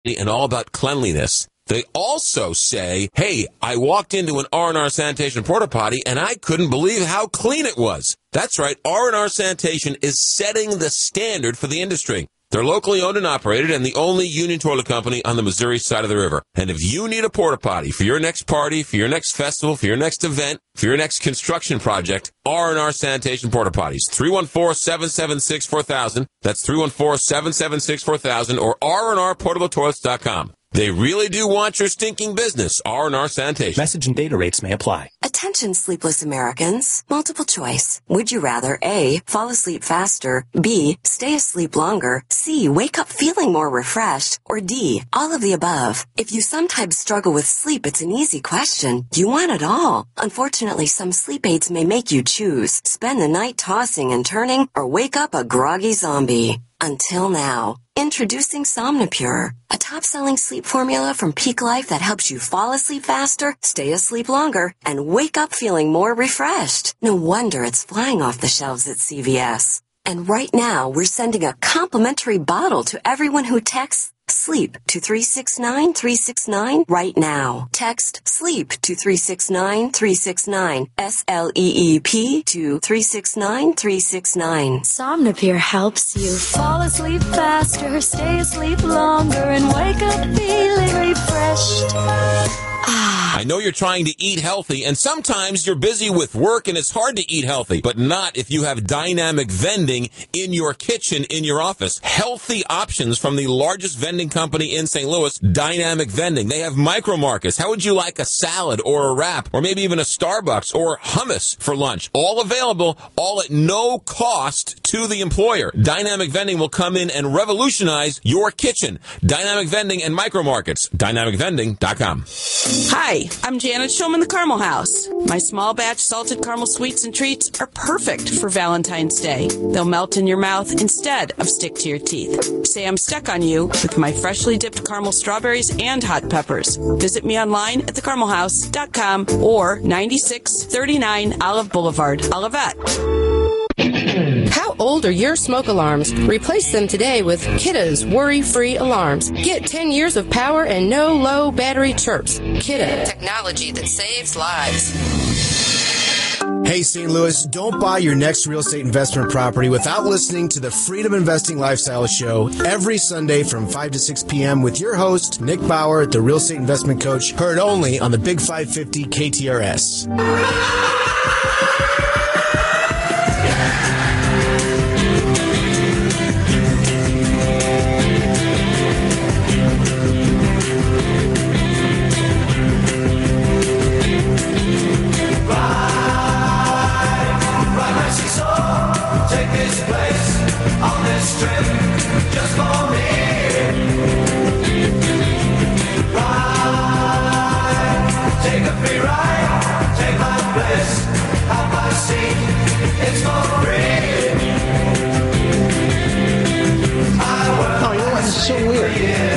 and all about cleanliness. They also say, hey, I walked into an R&R Sanitation porta potty and I couldn't believe how clean it was. That's right. R&R Sanitation is setting the standard for the industry. They're locally owned and operated and the only union toilet company on the Missouri side of the river. And if you need a porta potty for your next party, for your next festival, for your next event, for your next construction project, R&R Sanitation porta potties. 314-776-4000. That's 314-776-4000 or rnrportabletoilets.com. They really do want your stinking business. R&R Sanitation. Message and data rates may apply. Attention, sleepless Americans. Multiple choice. Would you rather A, fall asleep faster, B, stay asleep longer, C, wake up feeling more refreshed, or D, all of the above? If you sometimes struggle with sleep, it's an easy question. You want it all. Unfortunately, some sleep aids may make you choose. Spend the night tossing and turning or wake up a groggy zombie. Until now. Introducing Somnipure, a top-selling sleep formula from Peak Life that helps you fall asleep faster, stay asleep longer, and wake up feeling more refreshed. No wonder it's flying off the shelves at CVS. And right now, we're sending a complimentary bottle to everyone who texts SLEEP to 369-369 right now. Text SLEEP to 369-369. SLEEP to 369-369. Somnipure helps you fall asleep faster, stay asleep longer, and wake up feeling refreshed. I know you're trying to eat healthy, and sometimes you're busy with work and it's hard to eat healthy, but not if you have dynamic vending in your kitchen, in your office. Healthy options from the largest vending company in St. Louis, Dynamic Vending. They have micro markets. How would you like a salad or a wrap or maybe even a Starbucks or hummus for lunch? All available, all at no cost to the employer. Dynamic Vending will come in and revolutionize your kitchen. Dynamic Vending and micro markets. DynamicVending.com. Hi, I'm Janet Shulman, the Caramel House. My small batch salted caramel sweets and treats are perfect for Valentine's Day. They'll melt in your mouth instead of stick to your teeth. Say I'm stuck on you with my freshly dipped caramel strawberries and hot peppers. Visit me online at thecaramelhouse.com or 9639 Olive Boulevard, Olivet. How old are your smoke alarms? Replace them today with Kidda's worry-free alarms. Get 10 years of power and no low battery chirps. Kidda, technology that saves lives. Hey, St. Louis, don't buy your next real estate investment property without listening to the Freedom Investing Lifestyle Show every Sunday from 5 to 6 p.m. with your host, Nick Bauer, the Real Estate Investment Coach, heard only on the Big 550 KTRS. So weird.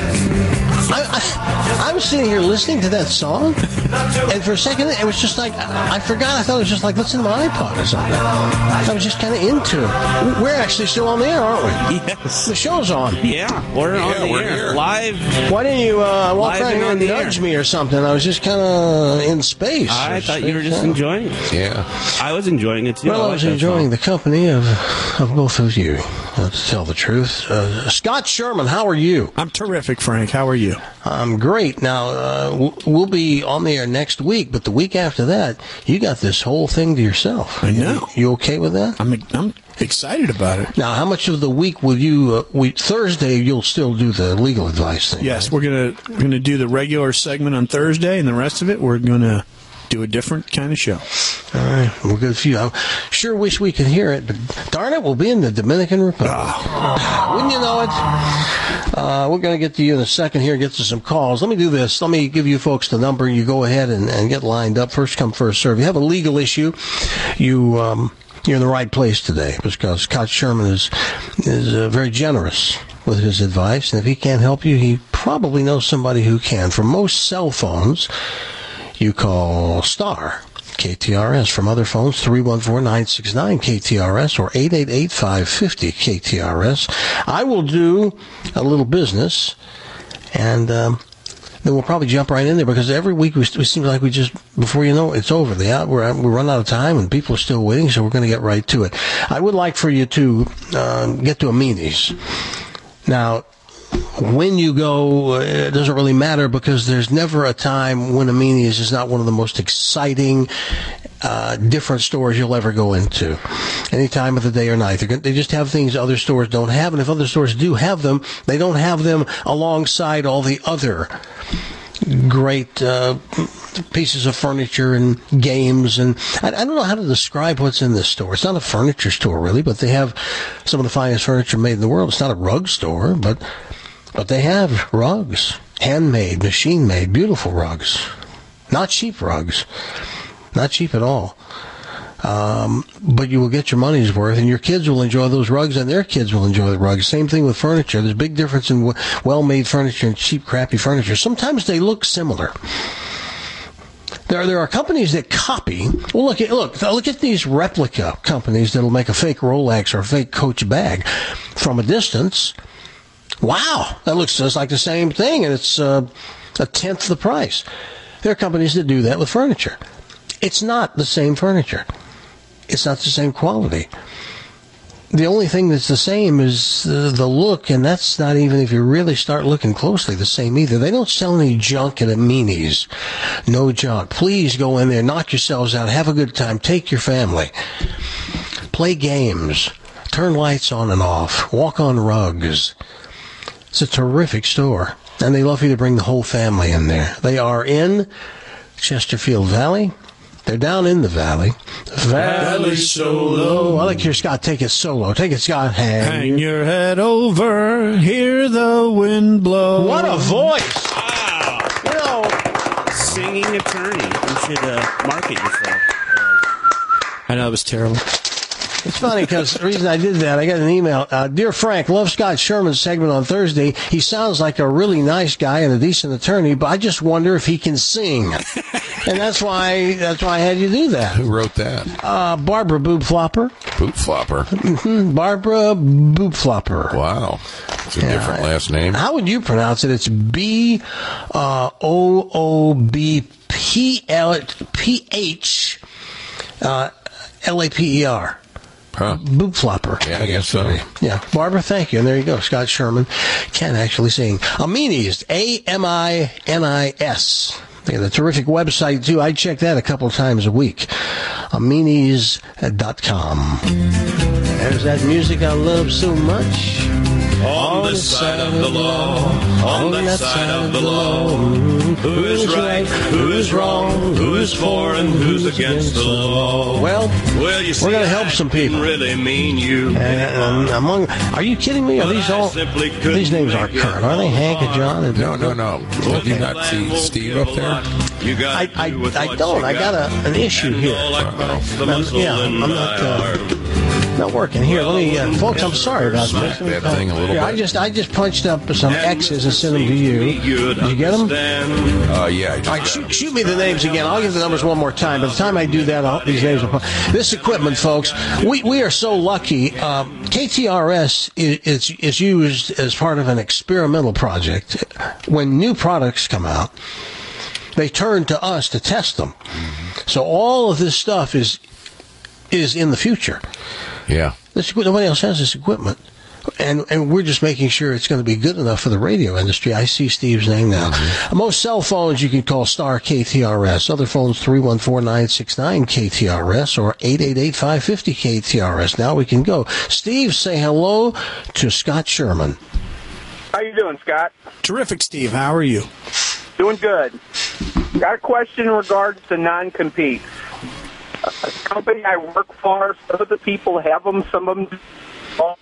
I was sitting here listening to that song, and for a second it was just like I forgot. I thought it was just like listen to my iPod or something. I was just kind of into it. We're actually still on the air, aren't we? Yes. The show's on. Yeah, we're on the air. Here. Live. Why didn't you walk around here and the nudge air. me or something? I was just kind of in space. I thought you were just enjoying it. Yeah. I was enjoying it too. Well, I was enjoying the company of both of you, to tell the truth. Scott Sherman, how are you? I'm terrific, Frank. How are you? I'm great. Now, we'll be on the air next week, but the week after that, you got this whole thing to yourself. I know. You okay with that? I'm excited about it. Now, how much of the week will you? Thursday, you'll still do the legal advice thing. Yes, right? We're gonna do the regular segment on Thursday, and the rest of it we're gonna do a different kind of show. All right, well, good for you. I sure wish we could hear it, but darn it, we'll be in the Dominican Republic. Wouldn't you know it? We're going to get to you in a second here, get to some calls. Let me do this. Let me give you folks the number. You go ahead and get lined up. First come, first serve. You have a legal issue. You're in the right place today because Scott Sherman is very generous with his advice, and if he can't help you, he probably knows somebody who can. For most cell phones, you call star KTRS. From other phones, 314-969-KTRS or 888-550-KTRS. I will do a little business, And then we'll probably jump right in there because every week it seems like we just, before you know it, it's over. We run out of time and people are still waiting, so we're going to get right to it. I would like for you to get to Amini's. Now, when you go, it doesn't really matter because there's never a time when Amini's is not one of the most exciting, different stores you'll ever go into. Any time of the day or night. They just have things other stores don't have, and if other stores do have them, they don't have them alongside all the other great pieces of furniture and games. And I don't know how to describe what's in this store. It's not a furniture store, really, but they have some of the finest furniture made in the world. It's not a rug store, but they have rugs, handmade, machine-made, beautiful rugs. Not cheap rugs. Not cheap at all. But you will get your money's worth, and your kids will enjoy those rugs, and their kids will enjoy the rugs. Same thing with furniture. There's a big difference in well-made furniture and cheap, crappy furniture. Sometimes they look similar. There are companies that copy. Well, look at these replica companies that'll make a fake Rolex or a fake Coach bag from a distance. Wow, that looks just like the same thing, and it's a tenth the price. There are companies that do that with furniture. It's not the same furniture. It's not the same quality. The only thing that's the same is the look, and that's not even, if you really start looking closely, the same either. They don't sell any junk at Amini's. No junk. Please go in there, knock yourselves out, have a good time, take your family. Play games. Turn lights on and off. Walk on rugs. It's a terrific store, and they love you to bring the whole family in there. They are in Chesterfield Valley. They're down in the valley. Valley solo. I like to hear Scott take it solo. Take it, Scott. Hang your head over, hear the wind blow. What a voice! Wow. You know, Singing attorney. You should market yourself. I know it was terrible. it's funny because the reason I did that, I got an email. Dear Frank, love Scott Sherman's segment on Thursday. He sounds like a really nice guy and a decent attorney, but I just wonder if he can sing. And that's why I had you do that. Who wrote that? Barbara Boobflopper. Boobflopper. Mm-hmm. Barbara Boobflopper. Wow. It's a different last name. How would you pronounce it? It's Boobpher. Huh. Boobflopper. Yeah, I guess so. Yeah. Barbara, thank you. And there you go. Scott Sherman can actually sing. Amini's, Aminis. They have a terrific website, too. I check that a couple of times a week. Aminis.com. There's that music I love so much. On this side of the law, on that side of the law, who is right, who is wrong, who is for and who's against the law. Well, you see, we're going to help some people. Really mean you. Are you kidding me? Are these all? These names aren't current, are they? Hank and John? And No. Did you not see Steve up there? I don't. I got an issue here. I'm not working. Here, let me, folks. I'm sorry about this. Bad thing a little bit. I just punched up some X's and sent them to you. Did you get them? Yeah. All right, shoot me the names again. I'll give the numbers one more time. By the time I do that, these names will. This equipment, folks, we are so lucky. KTRS is used as part of an experimental project. When new products come out, they turn to us to test them. So all of this stuff is in the future. Yeah. Nobody else has this equipment. And we're just making sure it's going to be good enough for the radio industry. I see Steve's name now. Mm-hmm. Most cell phones, you can call star KTRS. Other phones, 314-969-KTRS or 888-550-KTRS. Now we can go. Steve, say hello to Scott Sherman. How you doing, Scott? Terrific, Steve. How are you? Doing good. Got a question in regards to non-compete. A company I work for, some of the people have them, some of them don't.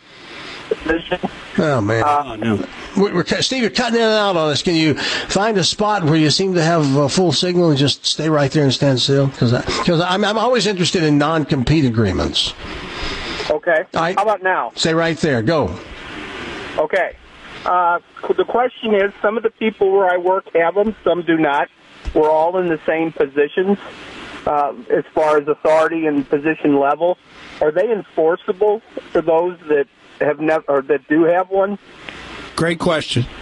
Oh, man. No. Steve, you're cutting in and out on us. Can you find a spot where you seem to have a full signal and just stay right there and stand still? Because I'm always interested in non-compete agreements. Okay. How about now? Stay right there. Go. Okay. The question is, some of the people where I work have them, some do not. We're all in the same positions as far as authority and position level. Are they enforceable for those that have never or that do have one? Great question.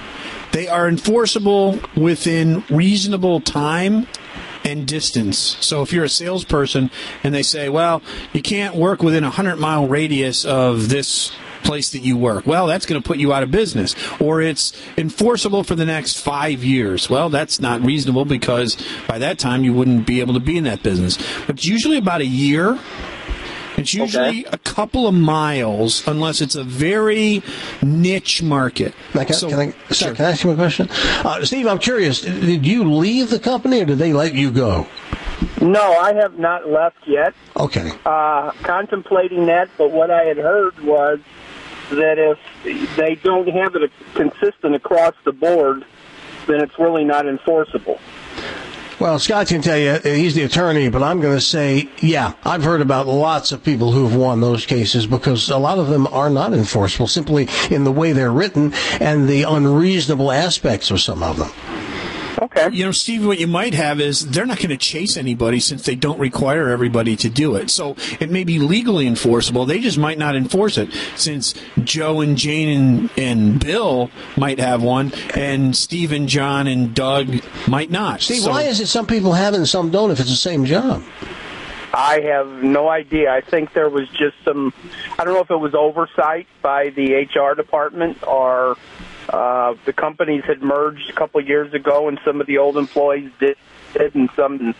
They are enforceable within reasonable time and distance. So if you're a salesperson and they say, well, you can't work within a 100-mile radius of this place that you work, well, that's going to put you out of business. Or it's enforceable for the next 5 years. Well, that's not reasonable because by that time you wouldn't be able to be in that business. But it's usually about a year. It's usually a couple of miles, unless it's a very niche market. Can I ask you a question? Steve, I'm curious. Did you leave the company, or did they let you go? No, I have not left yet. Okay. Contemplating that, but what I had heard was that if they don't have it consistent across the board, then it's really not enforceable. Well, Scott can tell you, he's the attorney, but I'm going to say, yeah, I've heard about lots of people who've won those cases because a lot of them are not enforceable simply in the way they're written and the unreasonable aspects of some of them. Okay. You know, Steve, what you might have is they're not going to chase anybody since they don't require everybody to do it. So it may be legally enforceable. They just might not enforce it since Joe and Jane and Bill might have one and Steve and John and Doug might not. Steve, why is it some people have it and some don't if it's the same job? I have no idea. I think there was just some, I don't know if it was oversight by the HR department or the companies had merged a couple of years ago, and some of the old employees did, and some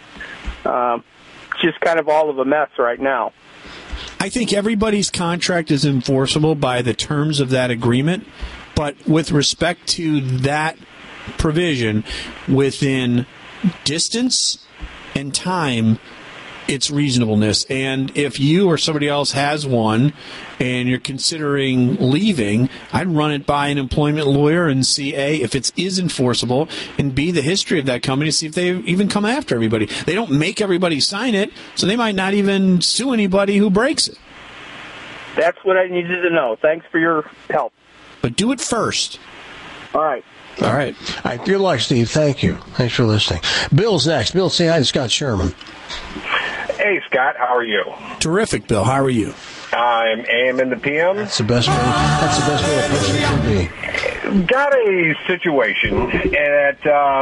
just kind of all of a mess right now. I think everybody's contract is enforceable by the terms of that agreement, but with respect to that provision, within distance and time, it's reasonableness. And if you or somebody else has one and you're considering leaving, I'd run it by an employment lawyer and see, A, if it is enforceable, and B, the history of that company, see if they even come after everybody. They don't make everybody sign it, so they might not even sue anybody who breaks it. That's what I needed to know. Thanks for your help. But do it first. All right. All right. Good luck, Steve. Thank you. Thanks for listening. Bill's next. Bill, say hi to Scott Sherman. Hey, Scott. How are you? Terrific, Bill. How are you? I'm AM and the PM. That's the best way a person can be. Got a situation that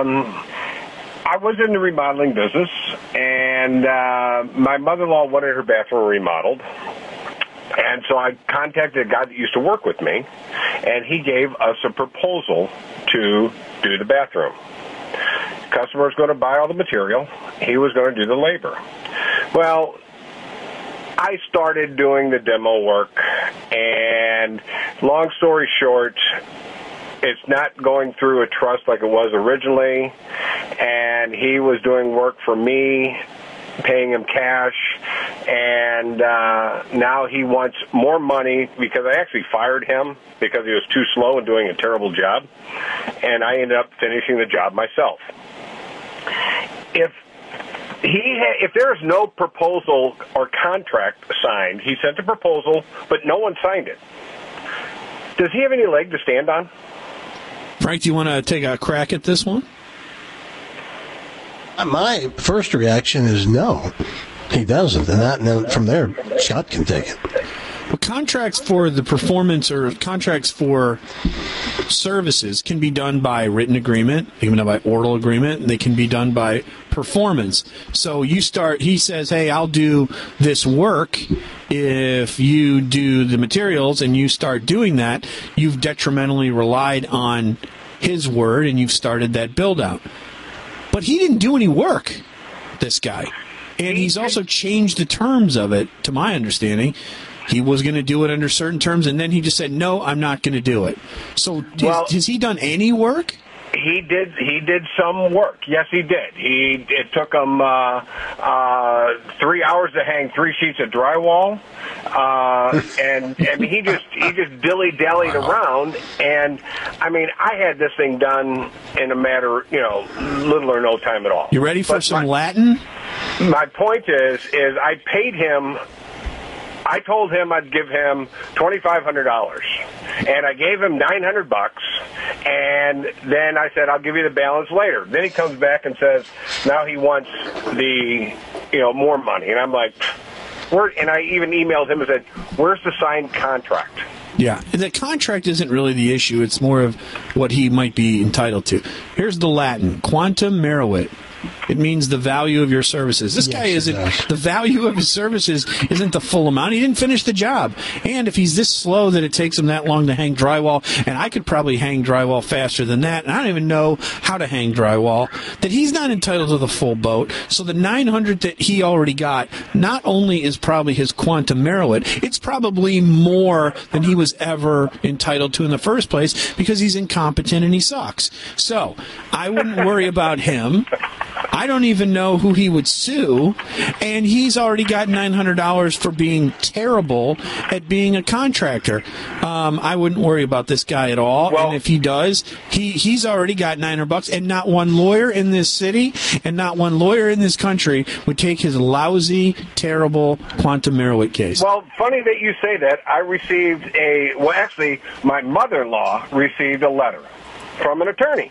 I was in the remodeling business, and my mother-in-law wanted her bathroom remodeled. And so I contacted a guy that used to work with me, and he gave us a proposal to do the bathroom. Customer was going to buy all the material. He was going to do the labor. Well, I started doing the demo work, and long story short, it's not going through a trust like it was originally, and he was doing work for me, paying him cash, and now he wants more money because I actually fired him because he was too slow and doing a terrible job, and I ended up finishing the job myself. If there is no proposal or contract signed, he sent a proposal, but no one signed it. Does he have any leg to stand on? Frank, do you want to take a crack at this one? My first reaction is no, he doesn't. And then from there, Scott can take it. Well, contracts for the performance or contracts for services can be done by written agreement, they can be done by oral agreement, and they can be done by performance. So he says, hey, I'll do this work. If you do the materials and you start doing that, you've detrimentally relied on his word and you've started that build out. But he didn't do any work, this guy. And he's also changed the terms of it, to my understanding. He was going to do it under certain terms, and then he just said, no, I'm not going to do it. So has he done any work? He did some work. Yes, he did. It took him 3 hours to hang 3 sheets of drywall, and he just dilly-dallied around. And I mean, I had this thing done in a matter, little or no time at all. You ready for some Latin? My point is I paid him. I told him I'd give him $2,500, and I gave him $900, and then I said I'll give you the balance later. Then he comes back and says now he wants the more money, and I'm like, and I even emailed him and said, where's the signed contract? Yeah, the contract isn't really the issue. It's more of what he might be entitled to. Here's the Latin, quantum meruit. It means the value of your services. This guy isn't, the value of his services isn't the full amount. He didn't finish the job. And if he's this slow that it takes him that long to hang drywall, and I could probably hang drywall faster than that, and I don't even know how to hang drywall, that he's not entitled to the full boat. So the $900 that he already got, not only is probably his quantum meruit, it's probably more than he was ever entitled to in the first place because he's incompetent and he sucks. So I wouldn't worry about him. I don't even know who he would sue, and he's already got $900 for being terrible at being a contractor. I wouldn't worry about this guy at all. Well, and if he does, he's already got $900, and not one lawyer in this city and not one lawyer in this country would take his lousy, terrible quantum meruit case. Well, funny that you say that. I received actually, my mother-in-law received a letter from an attorney.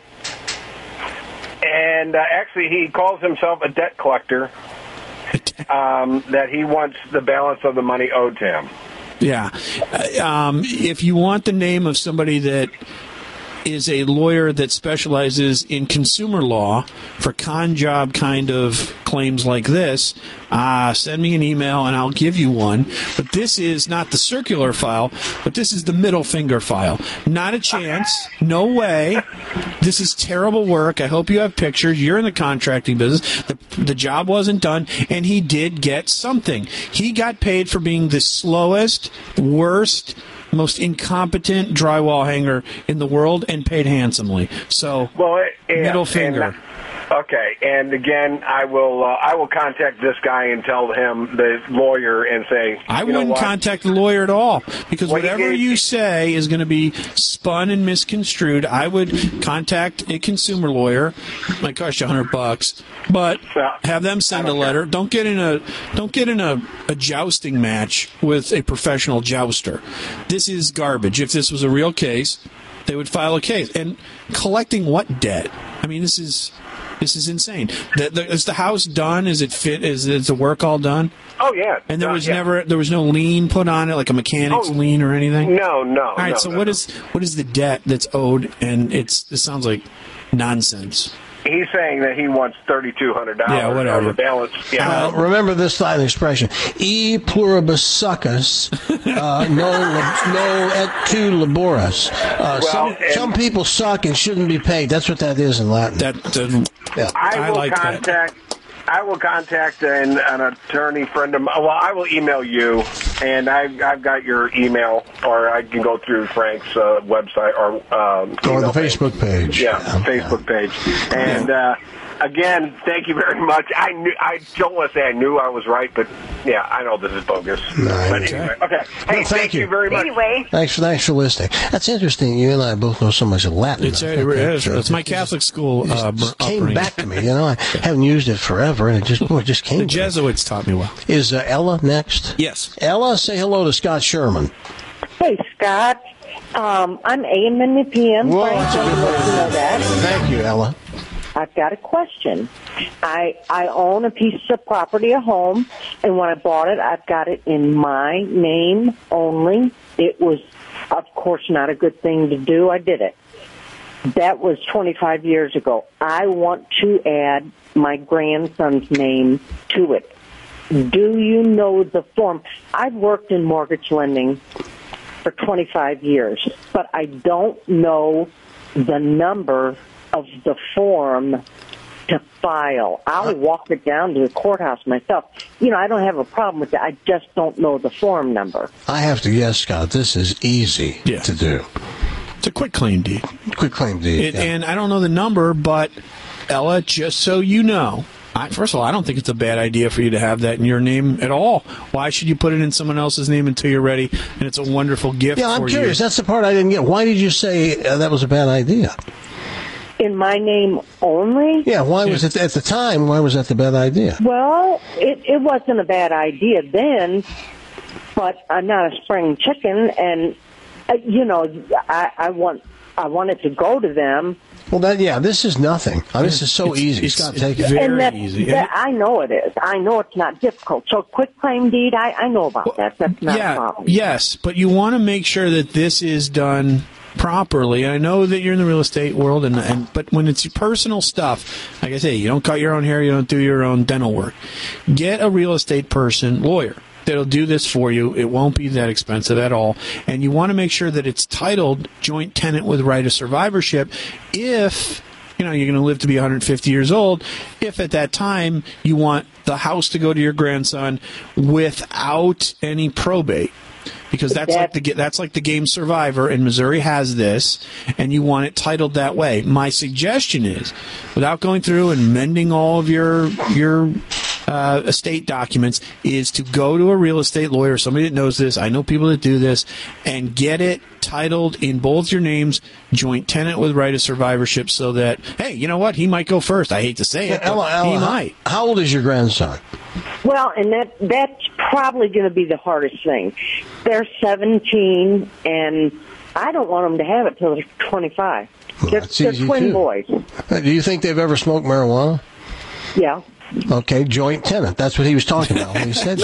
And actually, he calls himself a debt collector, that he wants the balance of the money owed to him. Yeah. If you want the name of somebody that is a lawyer that specializes in consumer law for con job kind of claims like this, send me an email and I'll give you one. But this is not the circular file, but this is the middle finger file. Not a chance. No way. This is terrible work. I hope you have pictures. You're in the contracting business. The job wasn't done, and he did get something. He got paid for being the slowest, worst, most incompetent drywall hanger in the world, and paid handsomely. So, middle finger. Okay, and again, I will contact this guy and tell him, the lawyer, and say, I wouldn't contact the lawyer at all, because whatever you say is going to be spun and misconstrued. I would contact a consumer lawyer. It might cost you $100, but have them send a letter. Don't get in a jousting match with a professional jouster. This is garbage. If this was a real case, they would file a case. And collecting what debt? I mean, this is insane. Is the house done? Is it fit? Is the work all done? Oh yeah. And there was no lien put on it, like a mechanic's lien or anything? No. All right. So what is the debt that's owed? And this sounds like nonsense. He's saying that he wants $3,200. Yeah, whatever. The balance. Yeah. Remember this Latin expression: "E pluribus succus, no et tu laboras." Some people suck and shouldn't be paid. That's what that is in Latin. I will contact an attorney friend of mine. Well, I will email you, and I've got your email, or I can go through Frank's website or the Facebook page. Yeah, Facebook page. And again, thank you very much. I don't want to say I knew I was right, but yeah, I know this is bogus. Nice. But anyway, okay. Hey, thank you very much. Anyway. Thanks for listening. That's interesting. You and I both know so much of Latin. It's my Catholic school came back to me. I haven't used it forever, and it just came. The Jesuits taught me well. Is Ella next? Yes. Ella, say hello to Scott Sherman. Hey, Scott. I'm AM and the PM. Whoa, Frank, that's a good way to know that. Thank you, Ella. I've got a question. I own a piece of property, a home, and when I bought it, I've got it in my name only. It was, of course, not a good thing to do. I did it. That was 25 years ago. I want to add my grandson's name to it. Do you know the form? I've worked in mortgage lending for 25 years, but I don't know the number of the form to file. I'll walk it down to the courthouse myself. I don't have a problem with that. I just don't know the form number. I have to guess, Scott, this is easy to do. It's a quitclaim deed. And I don't know the number, but Ella, just so you know, first of all, I don't think it's a bad idea for you to have that in your name at all. Why should you put it in someone else's name until you're ready? And it's a wonderful gift for you. Yeah, I'm curious. That's the part I didn't get. Why did you say that was a bad idea? In my name only? Yeah, why was it at the time? Why was that the bad idea? Well, it wasn't a bad idea then, but I'm not a spring chicken, and I want I wanted to go to them. Well, this is nothing. This is so easy. Scott, take it. Very easy. I know it is. I know it's not difficult. So quick claim deed, I know about that. That's not a problem. Yes, but you want to make sure that this is done properly. I know that you're in the real estate world, but when it's your personal stuff, like I say, you don't cut your own hair, you don't do your own dental work. Get a real estate lawyer, that'll do this for you. It won't be that expensive at all. And you want to make sure that it's titled joint tenant with right of survivorship if you're going to live to be 150 years old, if at that time you want the house to go to your grandson without any probate. Because that's like the game Survivor, and Missouri has this, and you want it titled that way. My suggestion is, without going through and mending all of your estate documents, is to go to a real estate lawyer, somebody that knows this. I know people that do this, and get it titled in both your names, joint tenant with right of survivorship, so that, hey, you know what? He might go first. I hate to say it, but he might. How old is your grandson? Well, and that's probably going to be the hardest thing. They're 17, and I don't want them to have it till they're 25. Well, they're twin boys. Do you think they've ever smoked marijuana? Yeah. Okay, joint tenant. That's what he was talking about when he said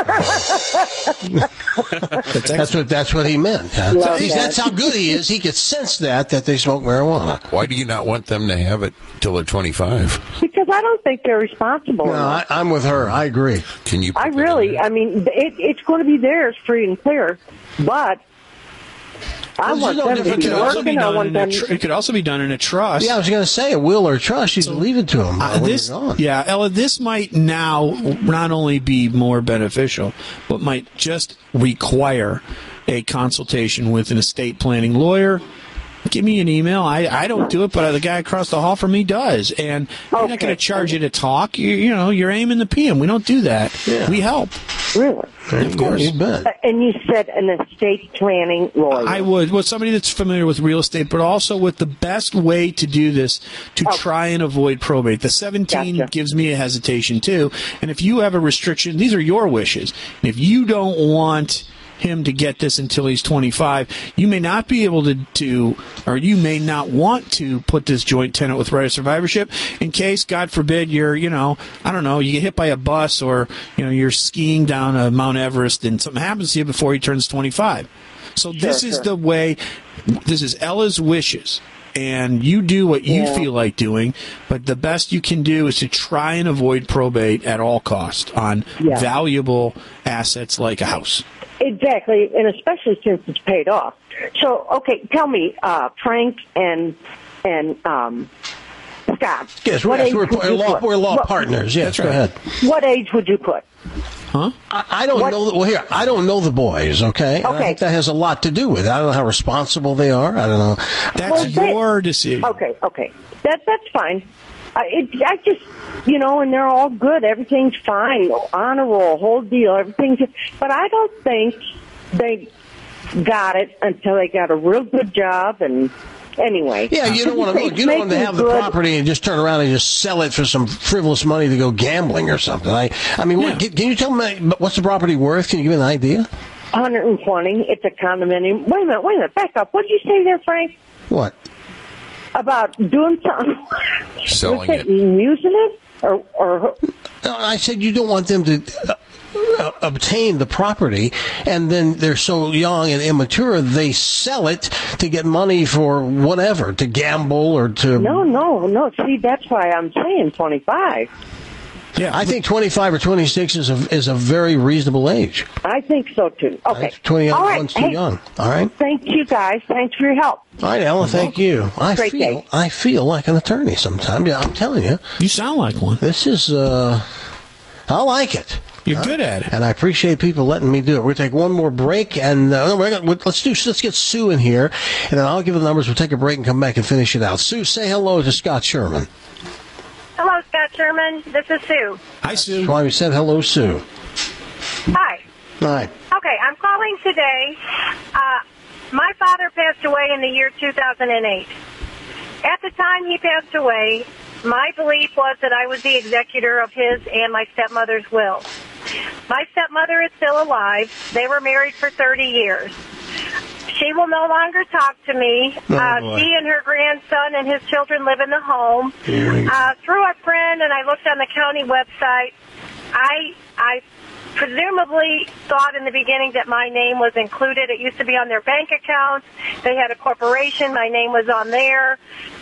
that's what he meant. That's how good he is. He could sense that they smoke marijuana. Why do you not want them to have it till they're 25? Because I don't think they're responsible. No, I'm with her. I agree. Can you? I mean, it's going to be theirs free and clear, but I want them to be working. I want them. It could also be done in a trust. Yeah, I was going to say a will or a trust. You can leave it to them. Ella, this might now not only be more beneficial, but might just require a consultation with an estate planning lawyer. Give me an email. I don't do it, but the guy across the hall from me does. And we're not going to charge you to talk. You're aiming the PM. We don't do that. Yeah. We help. Really? Of course. You bet. And you said an estate planning lawyer. I would. Well, somebody that's familiar with real estate, but also with the best way to do this to try and avoid probate. The 17 gives me a hesitation, too. And if you have a restriction, these are your wishes. And if you don't want him to get this until he's 25, you may not be able to, or you may not want to put this joint tenant with right of survivorship in case, God forbid, you're, I don't know, you get hit by a bus, or, you're skiing down Mount Everest and something happens to you before he turns 25. So this is the way, this is Ella's wishes. And you do what you feel like doing, but the best you can do is to try and avoid probate at all costs on valuable assets like a house. Exactly, and especially since it's paid off. So, okay, tell me, Frank and Scott. Yes, we're law partners. Yes, go ahead. What age would you put? Huh? I don't know. Well, here, I don't know the boys, okay? And I think that has a lot to do with it. I don't know how responsible they are. I don't know. That's your decision. Okay. That's fine. I just, and they're all good. Everything's fine. Honor roll, whole deal. Everything's. But I don't think they got it until they got a real good job. And anyway. Yeah, you don't want to have the property and just turn around and just sell it for some frivolous money to go gambling or something. I mean, can you tell me what's the property worth? Can you give me an idea? 120. It's a condominium. Wait a minute. Back up. What did you say there, Frank? What? About doing something. Selling it. Using it? Or No, I said you don't want them to obtain the property, and then they're so young and immature, they sell it to get money for whatever, to gamble or to... No. See, that's why I'm saying 25. Yeah, I think 25 or 26 is a very reasonable age. I think so, too. Okay. 21's too young. All right? Thank you, guys. Thanks for your help. All right, Ellen, thank you. I feel like an attorney sometimes. Yeah, I'm telling you. You sound like one. This is, I like it. You're good at it. And I appreciate people letting me do it. We're going to take one more break, and let's get Sue in here, and then I'll give the numbers. We'll take a break and come back and finish it out. Sue, say hello to Scott Sherman. Hello, Scott Sherman. This is Sue. Hi, Sue. That's why we said hello, Sue. Hi. Hi. Okay, I'm calling today. My father passed away in the year 2008. At the time he passed away, my belief was that I was the executor of his and my stepmother's will. My stepmother is still alive. They were married for 30 years. She will no longer talk to me. Oh, boy. She and her grandson and his children live in the home. Through a friend, and I looked on the county website, I presumably thought in the beginning that my name was included. It used to be on their bank accounts. They had a corporation. My name was on there.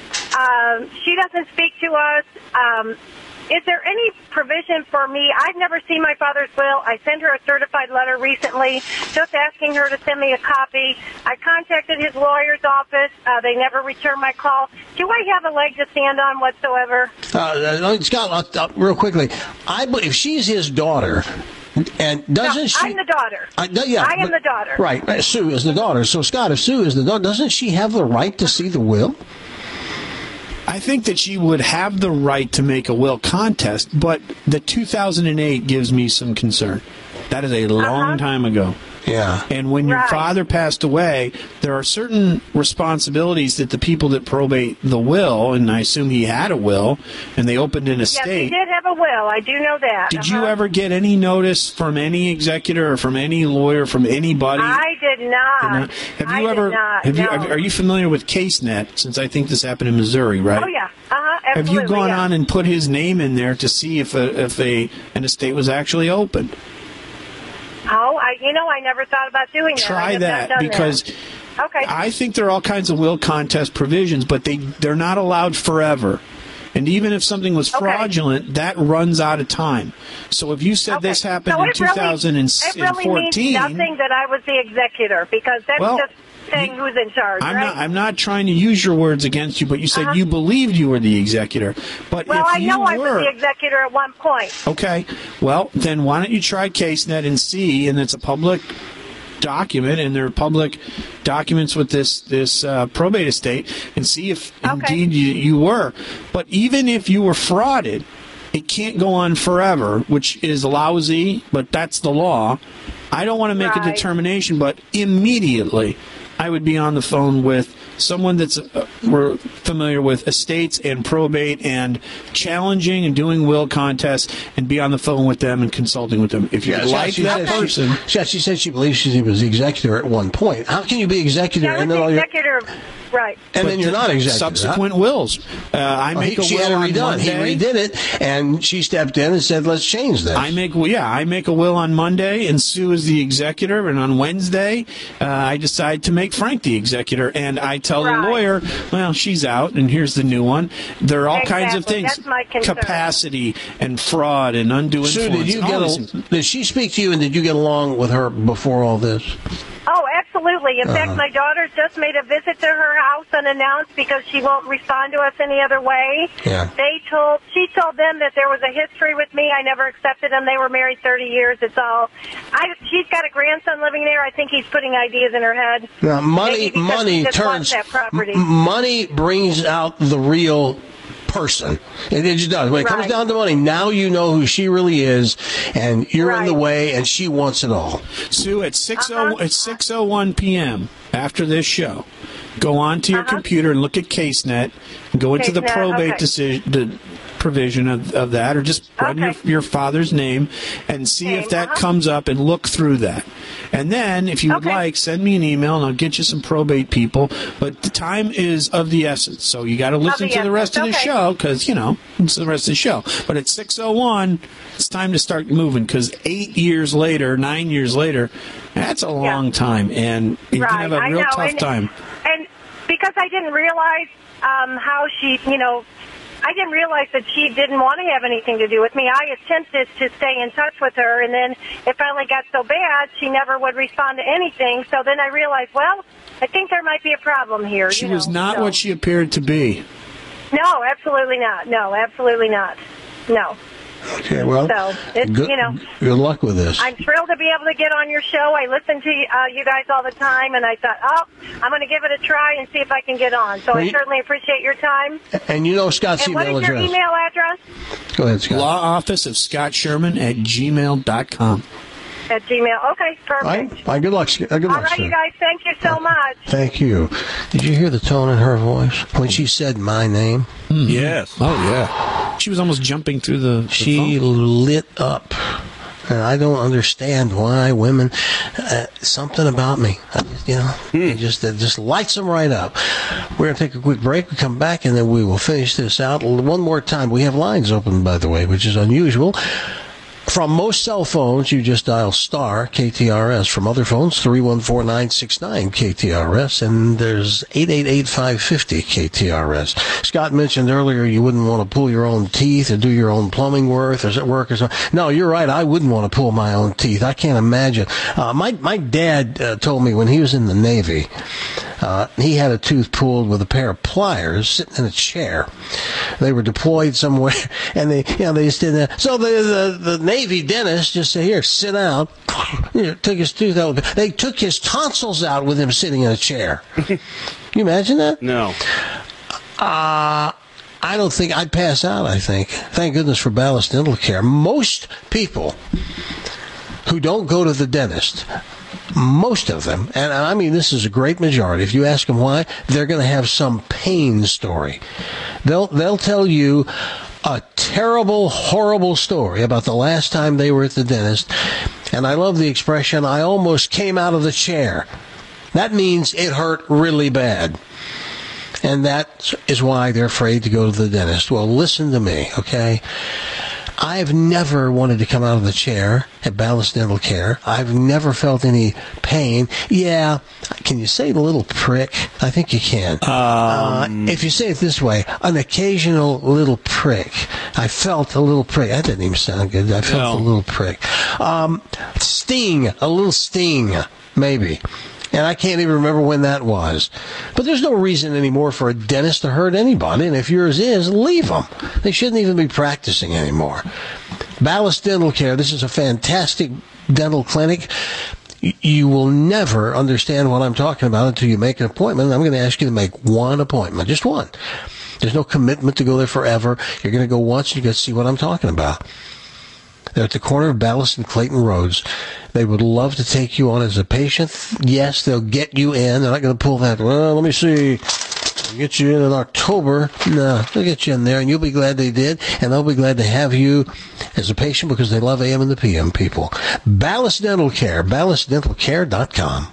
She doesn't speak to us. Is there any provision for me? I've never seen my father's will. I sent her a certified letter recently just asking her to send me a copy. I contacted his lawyer's office. They never returned my call. Do I have a leg to stand on whatsoever? Scott, real quickly, I believe she's his daughter. And doesn't she? I'm the daughter. I am the daughter. Right. Sue is the daughter. So, Scott, if Sue is the daughter, doesn't she have the right to see the will? I think that she would have the right to make a will contest, but the 2008 gives me some concern. That is a long time ago. Yeah. And when your father passed away, there are certain responsibilities that the people that probate the will, and I assume he had a will, and they opened an estate. Yes, he did have a will. I do know that. Did you ever get any notice from any executor or from any lawyer, from anybody? I did not. Have you ever? Are you familiar with CaseNet? Since I think this happened in Missouri, right? Oh yeah. Absolutely. Have you gone on and put his name in there to see if an estate was actually open? Oh, I never thought about doing that. Try that because okay. I think there are all kinds of will contest provisions, but they're not allowed forever. And even if something was fraudulent, that runs out of time. So if you said this happened in 2014, it really means nothing that I was the executor because that's just saying who's in charge. I'm not trying to use your words against you, but you said you believed you were the executor. But well, if I know I was the executor at one point. Okay. Well, then why don't you try CaseNet and see? And it's a public document, and there are public documents with this probate estate, and see if indeed you were. But even if you were frauded, it can't go on forever, which is lousy, but that's the law. I don't want to make a determination, but immediately I would be on the phone with someone that's we're familiar with estates and probate and challenging and doing will contests, and be on the phone with them and consulting with them. If you like that person, she said she believes she was the executor at one point. How can you be executor and then right? And then you're not executor. Subsequent wills. I make a will. She had it redone. Monday. He redid it, and she stepped in and said, "Let's change this." I make a will on Monday, and Sue is the executor. And on Wednesday, I decide to make Frank the executor, and I tell the lawyer, "Well, she's out, and here's the new one." There are all kinds of things: That's my concern. capacity and fraud and undue influence. Sue, did she speak to you, and did you get along with her before all this? Oh, absolutely. In fact, my daughter just made a visit to her house unannounced because she won't respond to us any other way. Yeah. She told them that there was a history with me. I never accepted them. They were married 30 years. It's all. She's got a grandson living there. I think he's putting ideas in her head. Now, money brings out the real person. It just does. When it comes down to money, now you know who she really is, and you're in the way, and she wants it all. Sue, at 6:01 p.m. after this show, go onto your computer and look at CaseNet, and go into the probate decision. Provision of that, or just run your father's name and see if that comes up, and look through that. And then, if you would like, send me an email and I'll get you some probate people. But the time is of the essence, so you got to listen to the rest of the show, because it's the rest of the show. But at 6:01, it's time to start moving, because 9 years later, that's a long time, and you can have a real tough time. And because I didn't realize how she, I didn't realize that she didn't want to have anything to do with me. I attempted to stay in touch with her, and then it finally got so bad she never would respond to anything. So then I realized, well, I think there might be a problem here. She was not what she appeared to be. No, absolutely not. No, absolutely not. No. Okay, well, so it's, good luck with this. I'm thrilled to be able to get on your show. I listen to you guys all the time, and I thought, I'm going to give it a try and see if I can get on. So I certainly appreciate your time. And Scott's email address. What is your email address? Go ahead, Scott. Law Office of Scott Sherman at gmail.com. At Gmail. Okay, perfect. Good luck. Good luck, all right, you guys. Thank you so much. Thank you. Did you hear the tone in her voice when she said my name? Yes. Oh, yeah. She was almost jumping through the She phone. lit up. And I don't understand why women, something about me, it just lights them right up. We're going to take a quick break. We come back, and then we will finish this out. One more time. We have lines open, by the way, which is unusual. From most cell phones, you just dial star KTRS. From other phones, 314-969-KTRS. And there's 888-550-KTRS. Scott mentioned earlier you wouldn't want to pull your own teeth or do your own plumbing work or something. No, you're right. I wouldn't want to pull my own teeth. I can't imagine. My dad told me when he was in the Navy, he had a tooth pulled with a pair of pliers sitting in a chair. They were deployed somewhere, and they just did that. So the Navy dentist just said, "Here, sit down." Took his tooth out. They took his tonsils out with him sitting in a chair. Can you imagine that? No. I don't think I'd pass out, I think. Thank goodness for Ballast Dental Care. Most people who don't go to the dentist, most of them, and I mean this is a great majority, if you ask them why, they're going to have some pain story. They'll tell you a terrible, horrible story about the last time they were at the dentist. And I love the expression, "I almost came out of the chair." That means it hurt really bad. And that is why they're afraid to go to the dentist. Well, listen to me, okay? I've never wanted to come out of the chair at Ballast Dental Care. I've never felt any pain. Yeah, can you say a little prick? I think you can. If you say it this way, an occasional little prick. I felt a little prick. That didn't even sound good. I felt a little prick. Sting, a little sting, maybe. And I can't even remember when that was. But there's no reason anymore for a dentist to hurt anybody. And if yours is, leave them. They shouldn't even be practicing anymore. Ballast Dental Care. This is a fantastic dental clinic. You will never understand what I'm talking about until you make an appointment. I'm going to ask you to make one appointment. Just one. There's no commitment to go there forever. You're going to go once and you're going to see what I'm talking about. They're at the corner of Ballast and Clayton Roads. They would love to take you on as a patient. Yes, they'll get you in. They're not going to pull that, well, let me see, we'll get you in October. No, they'll get you in there, and you'll be glad they did, and they'll be glad to have you as a patient because they love AM and the PM people. Ballast Dental Care, ballastdentalcare.com.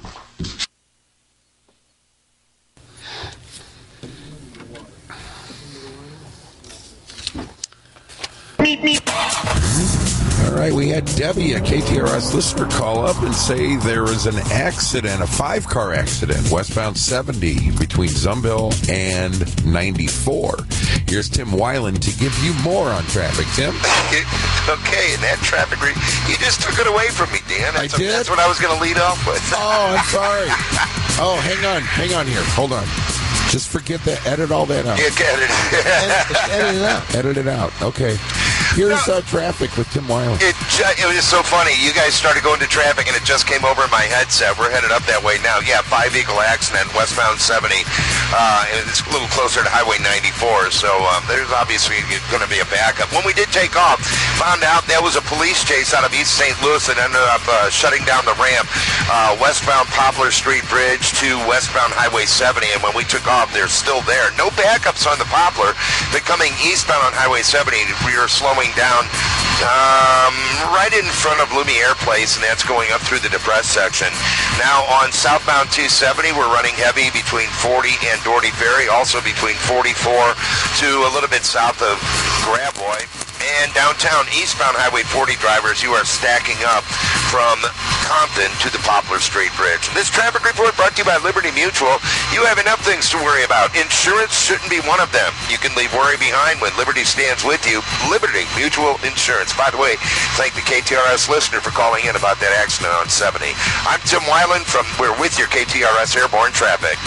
All right, we had Debbie, a KTRS listener, call up and say there was an accident, a 5-car accident, westbound 70 between Zumbill and 94. Here's Tim Weiland to give you more on traffic. Tim? Okay, and that traffic, you just took it away from me, Dan. I did? That's what I was going to lead off with. Oh, I'm sorry. Oh, hang on here. Hold on. Just forget that. Edit all that out. Yeah, edit it out. Edit it out. Okay. Here's traffic with Tim Weiland. It was so funny. You guys started going to traffic, and it just came over in my headset. We're headed up that way now. Yeah, 5-vehicle accident, westbound 70. And it's a little closer to Highway 94, so there's obviously going to be a backup. When we did take off, found out that was a police chase out of East St. Louis that ended up shutting down the ramp, westbound Poplar Street Bridge to westbound Highway 70. And when we took off, they're still there. No backups on the Poplar, but coming eastbound on Highway 70, we are slowing down right in front of Lumiere Place, and that's going up through the depressed section. Now on southbound 270, we're running heavy between 40 and Doherty Ferry, also between 44 to a little bit south of Gravois. And downtown, eastbound Highway 40 drivers, you are stacking up from Compton to the Poplar Street Bridge. This traffic report brought to you by Liberty Mutual. You have enough things to worry about. Insurance shouldn't be one of them. You can leave worry behind when Liberty stands with you. Liberty Mutual Insurance. By the way, thank the KTRS listener for calling in about that accident on 70. I'm Tim Weiland we're with your KTRS Airborne Traffic.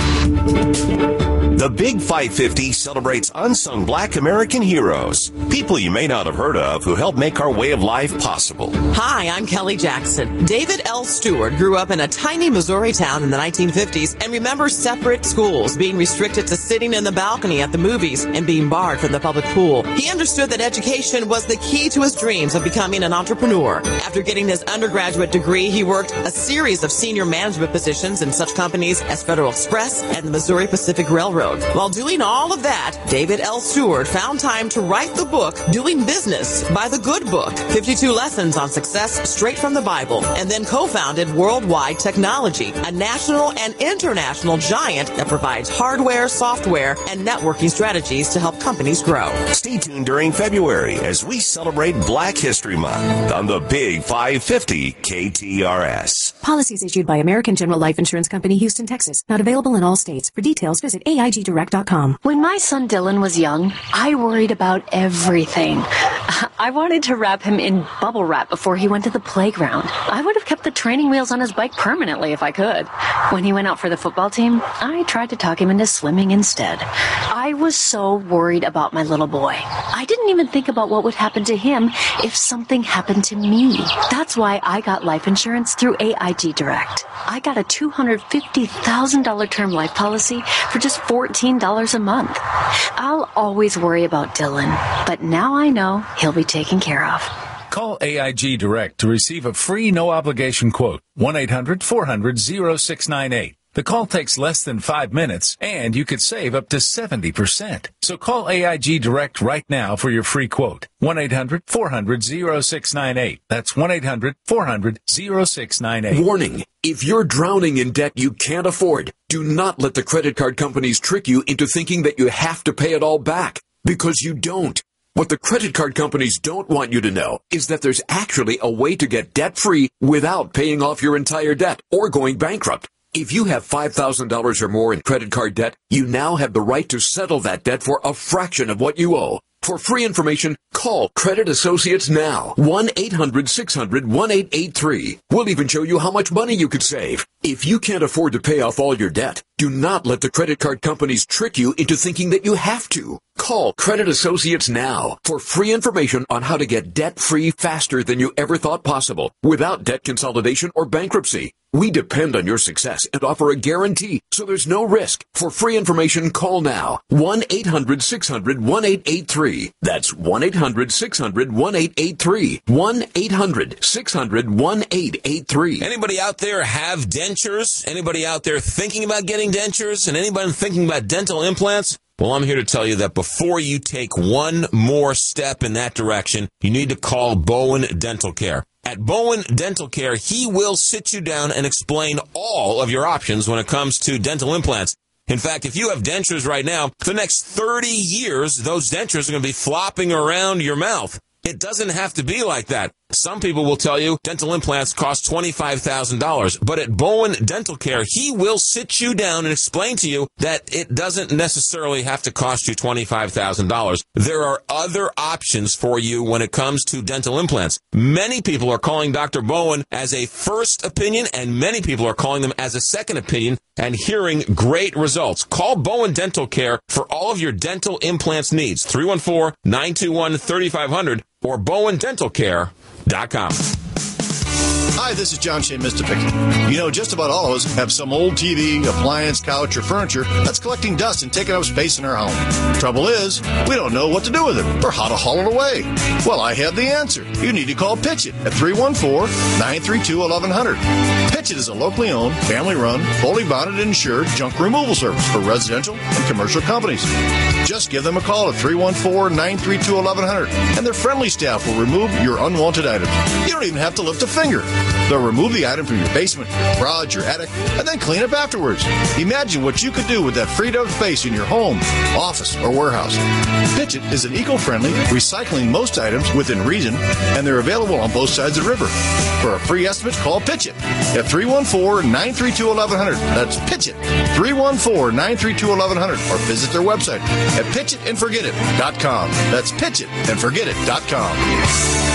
The Big 550 celebrates unsung Black American heroes, people you may not have heard of who helped make our way of life possible. Hi, I'm Kelly Jackson. David L. Stewart grew up in a tiny Missouri town in the 1950s and remembers separate schools, being restricted to sitting in the balcony at the movies and being barred from the public pool. He understood that education was the key to his dreams of becoming an entrepreneur. After getting his undergraduate degree, he worked a series of senior management positions in such companies as Federal Express and the Missouri Pacific Railroad. book. While doing all of that, David L. Stewart found time to write the book, Doing Business by the Good Book, 52 lessons on success straight from the Bible, and then co-founded Worldwide Technology, a national and international giant that provides hardware, software, and networking strategies to help companies grow. Stay tuned during February as we celebrate Black History Month on the Big 550 KTRS. Policies issued by American General Life Insurance Company, Houston, Texas. Not available in all states. For details, visit AIGdirect.com. When my son Dylan was young, I worried about everything. I wanted to wrap him in bubble wrap before he went to the playground. I would have kept the training wheels on his bike permanently if I could. When he went out for the football team, I tried to talk him into swimming instead. I was so worried about my little boy. I didn't even think about what would happen to him if something happened to me. That's why I got life insurance through AIG Direct. I got a $250,000 term life policy for just $14 a month. I'll always worry about Dylan, but now I know he'll be taken care of. Call AIG Direct to receive a free no-obligation quote. 1-800-400-0698. The call takes less than 5 minutes, and you could save up to 70%. So call AIG Direct right now for your free quote. 1-800-400-0698. That's 1-800-400-0698. Warning. If you're drowning in debt you can't afford, do not let the credit card companies trick you into thinking that you have to pay it all back, because you don't. What the credit card companies don't want you to know is that there's actually a way to get debt-free without paying off your entire debt or going bankrupt. If you have $5,000 or more in credit card debt, you now have the right to settle that debt for a fraction of what you owe. For free information, call Credit Associates now. 1-800-600-1883. We'll even show you how much money you could save. If you can't afford to pay off all your debt, do not let the credit card companies trick you into thinking that you have to. Call Credit Associates now for free information on how to get debt-free faster than you ever thought possible, without debt consolidation or bankruptcy. We depend on your success and offer a guarantee, so there's no risk. For free information, call now. 1-800-600-1883. That's 1-800-600-1883. 1-800-600-1883. Anybody out there have dentures? Anybody out there thinking about getting dentures? And anybody thinking about dental implants? Well, I'm here to tell you that before you take one more step in that direction, you need to call Bowen Dental Care. At Bowen Dental Care, he will sit you down and explain all of your options when it comes to dental implants. In fact, if you have dentures right now, for the next 30 years, those dentures are going to be flopping around your mouth. It doesn't have to be like that. Some people will tell you dental implants cost $25,000, but at Bowen Dental Care, he will sit you down and explain to you that it doesn't necessarily have to cost you $25,000. There are other options for you when it comes to dental implants. Many people are calling Dr. Bowen as a first opinion, and many people are calling them as a second opinion and hearing great results. Call Bowen Dental Care for all of your dental implants needs. 314-921-3500 or BowenDentalCare.com. Hi, this is John Shea Mistopic. You know, just about all of us have some old TV, appliance, couch, or furniture that's collecting dust and taking up space in our home. Trouble is, we don't know what to do with it or how to haul it away. Well, I have the answer. You need to call Pitch It at 314-932-1100. Pitch It is a locally owned, family-run, fully bonded and insured junk removal service for residential and commercial companies. Just give them a call at 314-932-1100, and their friendly staff will remove your unwanted items. You don't even have to lift a finger. They'll remove the item from your basement, garage, your attic, and then clean up afterwards. Imagine what you could do with that freed up space in your home, office, or warehouse. Pitch It is an eco-friendly, recycling most items within reason, and they're available on both sides of the river. For a free estimate, call Pitch It at 314-932-1100. That's Pitch It, 314-932-1100, or visit their website at pitchitandforgetit.com. That's pitchitandforgetit.com.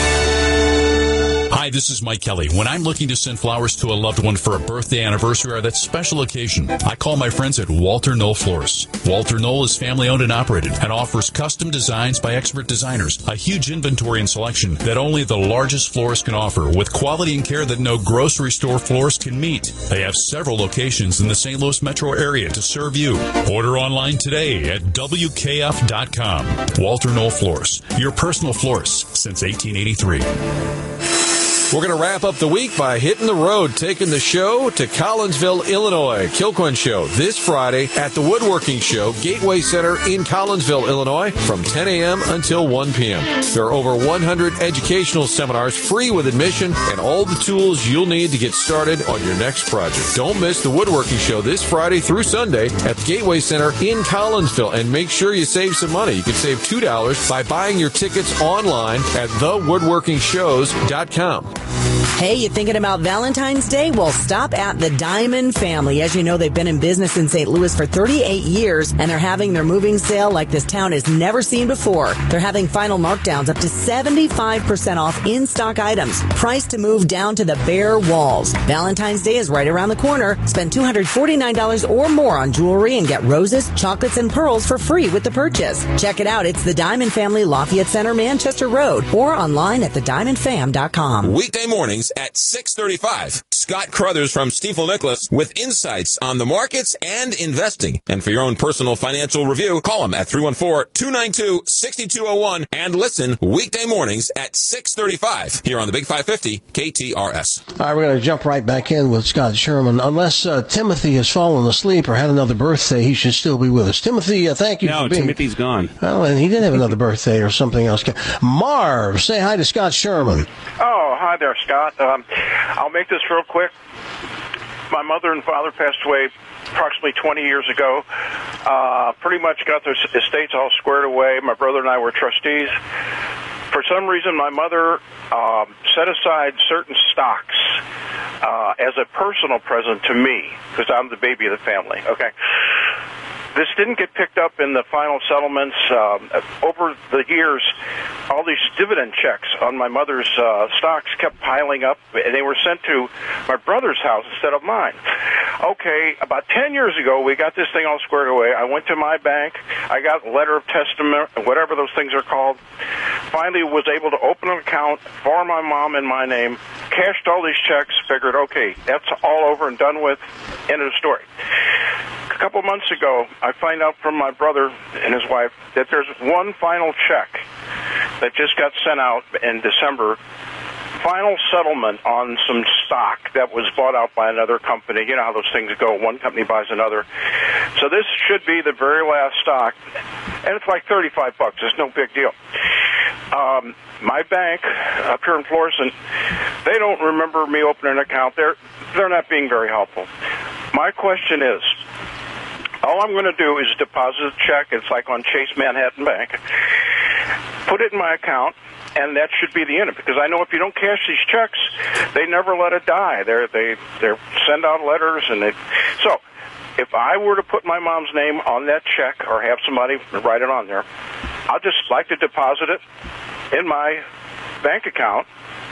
Hi, this is Mike Kelly. When I'm looking to send flowers to a loved one for a birthday, anniversary, or that special occasion, I call my friends at Walter Knoll Florists. Walter Knoll is family-owned and operated and offers custom designs by expert designers, a huge inventory and selection that only the largest florist can offer, with quality and care that no grocery store florist can meet. They have several locations in the St. Louis metro area to serve you. Order online today at WKF.com. Walter Knoll Florists, your personal florist since 1883. We're going to wrap up the week by hitting the road, taking the show to Collinsville, Illinois. Kilcoyne Show this Friday at the Woodworking Show, Gateway Center in Collinsville, Illinois, from 10 a.m. until 1 p.m. There are over 100 educational seminars, free with admission, and all the tools you'll need to get started on your next project. Don't miss the Woodworking Show this Friday through Sunday at the Gateway Center in Collinsville, and make sure you save some money. You can save $2 by buying your tickets online at thewoodworkingshows.com. Hey, you thinking about Valentine's Day? Well, stop at the Diamond Family. As you know, they've been in business in St. Louis for 38 years, and they're having their moving sale like this town has never seen before. They're having final markdowns up to 75% off in-stock items, priced to move down to the bare walls. Valentine's Day is right around the corner. Spend $249 or more on jewelry and get roses, chocolates, and pearls for free with the purchase. Check it out. It's the Diamond Family, Lafayette Center, Manchester Road, or online at thediamondfam.com. Weekday mornings at 6:35. Scott Crothers from Stifel Nicholas with insights on the markets and investing. And for your own personal financial review, call him at 314-292-6201 and listen weekday mornings at 6:35 here on the Big 550 KTRS. All right, we're going to jump right back in with Scott Sherman. Unless Timothy has fallen asleep or had another birthday, he should still be with us. Timothy, thank you for being... No, Timothy's gone. Oh, and he did have another birthday or something else. Marv, say hi to Scott Sherman. Oh, hi there, Scott. I'll make this real quick. My mother and father passed away approximately 20 years ago. Pretty much got their estates all squared away. My brother and I were trustees. For some reason, my mother set aside certain stocks as a personal present to me, because I'm the baby of the family, okay? This didn't get picked up in the final settlements. Over the years, all these dividend checks on my mother's stocks kept piling up, and they were sent to my brother's house instead of mine. Okay, about 10 years ago, we got this thing all squared away. I went to my bank. I got a letter of testament, whatever those things are called. Finally was able to open an account for my mom in my name, cashed all these checks, figured, okay, that's all over and done with, end of the story. A couple months ago, I find out from my brother and his wife that there's one final check that just got sent out in December, final settlement on some stock that was bought out by another company. You know how those things go. One company buys another. So this should be the very last stock, and it's like $35. It's no big deal. My bank up here in Florissant, they don't remember me opening an account. They're not being very helpful. My question is, all I'm going to do is deposit a check. It's like on Chase Manhattan Bank. Put it in my account, and that should be the end of it. Because I know if you don't cash these checks, they never let it die. They send out letters, and so if I were to put my mom's name on that check or have somebody write it on there, I'd just like to deposit it in my bank account,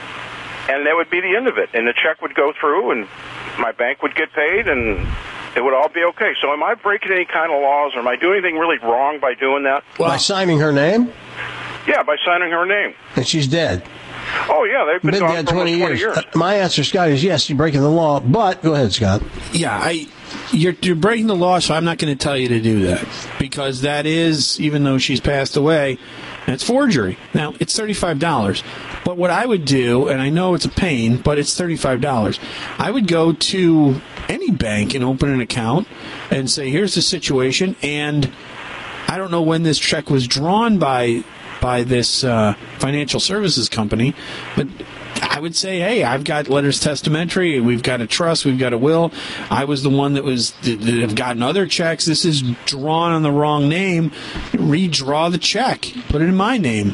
and that would be the end of it. And the check would go through, and my bank would get paid, and it would all be okay. So am I breaking any kind of laws, or am I doing anything really wrong by doing that? By signing her name? Yeah, by signing her name. And she's dead. Oh, yeah, they've been gone dead for 20 20 years. My answer, Scott, is yes, you're breaking the law. But go ahead, Scott. Yeah, you're breaking the law, so I'm not going to tell you to do that. Because that is, even though she's passed away, it's forgery. Now, it's $35. But what I would do, and I know it's a pain, but it's $35. I would go to any bank and open an account and say, here's the situation, and I don't know when this check was drawn by this financial services company, but I would say, hey, I've got letters testamentary, we've got a trust, we've got a will. I was the one that have gotten other checks. This is drawn on the wrong name. Redraw the check. Put it in my name.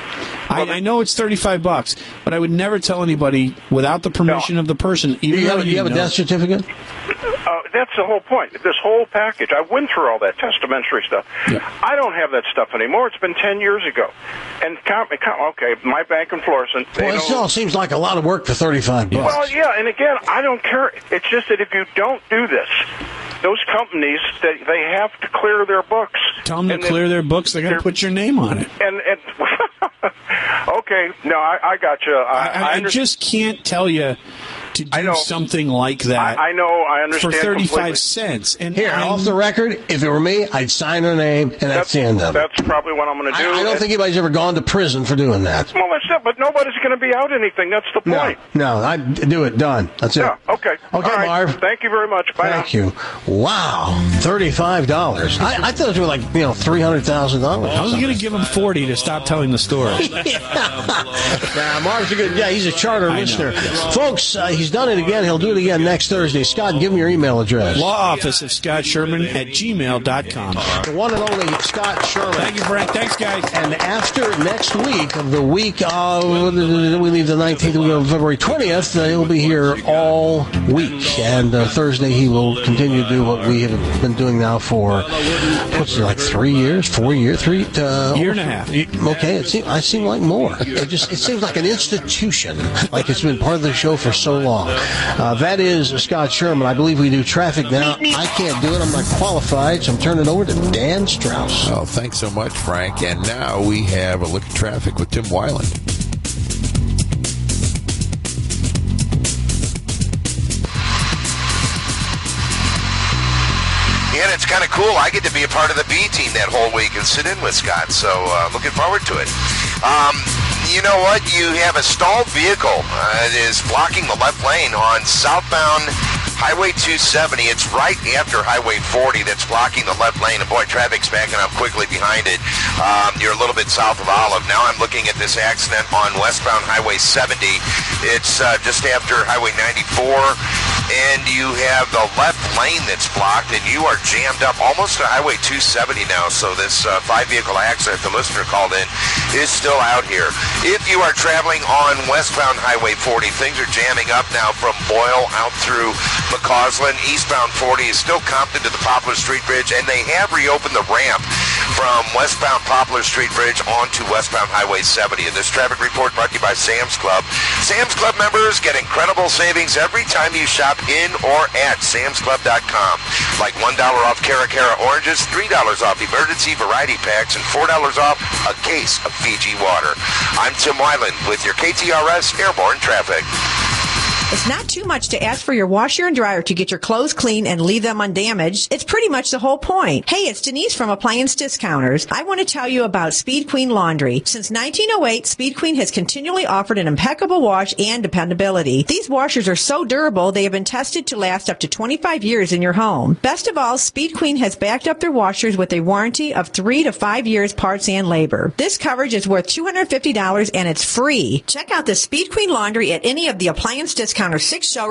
I know it's $35, but I would never tell anybody without the permission of the person. Do you have a death certificate? That's the whole point. This whole package, I went through all that testamentary stuff. Yeah. I don't have that stuff anymore. It's been 10 years ago. And okay, my bank in Florissant. Well, it still seems like a lot of work for $35. Well, yeah, and again, I don't care. It's just that if you don't do this, those companies, they have to clear their books. Tell them to clear their books. They got to put your name on it. And okay, no, I got you. I just can't tell you to do something like that. I know. I understand for 35 completely. cents. And Here, off the record, if it were me, I'd sign her name, and that's the end of it. That's probably what I'm going to do. I don't think anybody's ever gone to prison for doing that. Well, that's it, but nobody's going to be out anything. That's the point. No, I'd do it. Done. That's it. Yeah, okay. Okay, All right. Marv. Thank you very much. Bye Thank you. Wow, $35. I thought it was like $300,000. I was going to give him 40 to stop telling the story. Marv's a good. Yeah, he's a charter listener, folks. He's done it again. He'll do it again next Thursday. Scott, give me your email address. Law office of Scott Sherman at gmail.com. The one and only Scott Sherman. Thank you, Frank. Thanks, guys. And after next week of the week of, we leave the 19th, we go to February 20th, he'll be here all week. And Thursday he will continue to do what we have been doing now for, what's it, like 3 years, 4 years, year and a half. Okay, I seem like more. It seems like an institution, like it's been part of the show for so long. That is Scott Sherman. I believe we do traffic now. I can't do it. I'm not qualified, so I'm turning it over to Dan Strauss. Oh, thanks so much, Frank. And now we have a look at traffic with Tim Weiland. And it's kind of cool. I get to be a part of the B team that whole week and sit in with Scott. So looking forward to it. You know what? You have a stalled vehicle. It is blocking the left lane on southbound Highway 270. It's right after Highway 40 that's blocking the left lane. And boy, traffic's backing up quickly behind it. You're a little bit south of Olive. Now I'm looking at this accident on westbound Highway 70. It's just after Highway 94. And you have the left lane that's blocked, and you are jammed up almost to Highway 270 now. So this 5-vehicle accident the listener called in is still out here. If you are traveling on westbound Highway 40, things are jamming up now from Boyle out through McCausland. Eastbound 40 is still Compton to the Poplar Street Bridge, and they have reopened the ramp from westbound Poplar Street Bridge onto westbound Highway 70. And this traffic report brought to you by Sam's Club. Sam's Club members get incredible savings every time you shop in or at samsclub.com. Like $1 off Cara oranges, $3 off emergency variety packs, and $4 off a case of Fiji water. I'm Tim Weiland with your KTRS Airborne Traffic. It's not too much to ask for your washer and dryer to get your clothes clean and leave them undamaged. It's pretty much the whole point. Hey, it's Denise from Appliance Discounters. I want to tell you about Speed Queen Laundry. Since 1908, Speed Queen has continually offered an impeccable wash and dependability. These washers are so durable, they have been tested to last up to 25 years in your home. Best of all, Speed Queen has backed up their washers with a warranty of 3 to 5 years parts and labor. This coverage is worth $250 and it's free. Check out the Speed Queen Laundry at any of the Appliance Discounters 6 showrooms